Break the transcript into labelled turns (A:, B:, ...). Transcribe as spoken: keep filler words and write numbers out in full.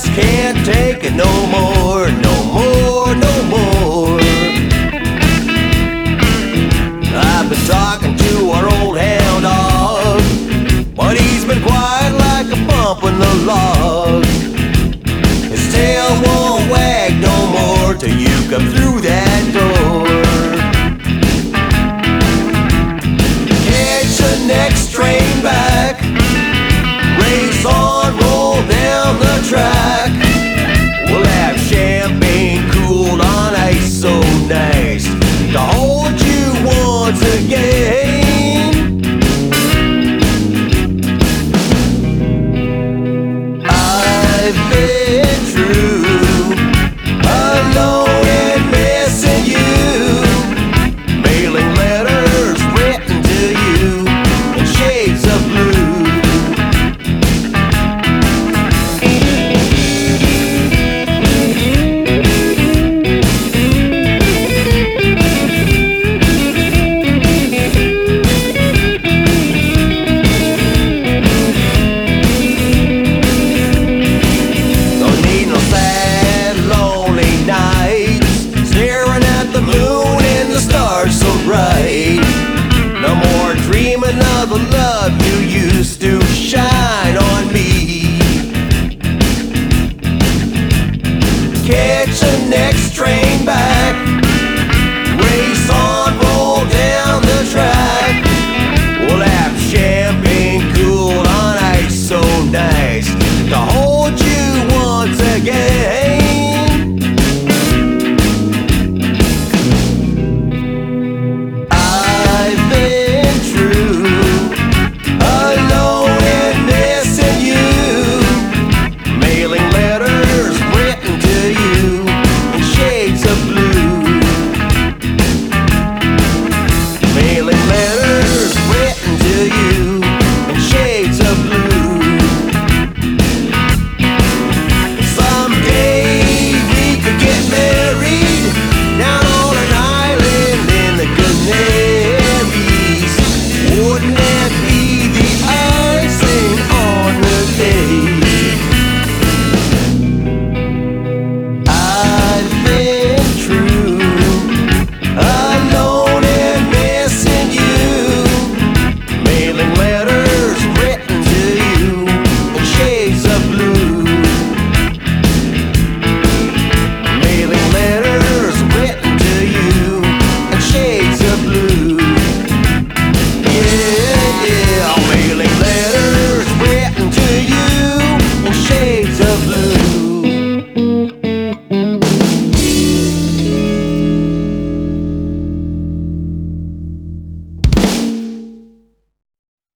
A: just can't take it no more, no more, no more. I've been talking to our old hound dog, but he's been quiet like a bump in the log. His tail won't wag no more till you come through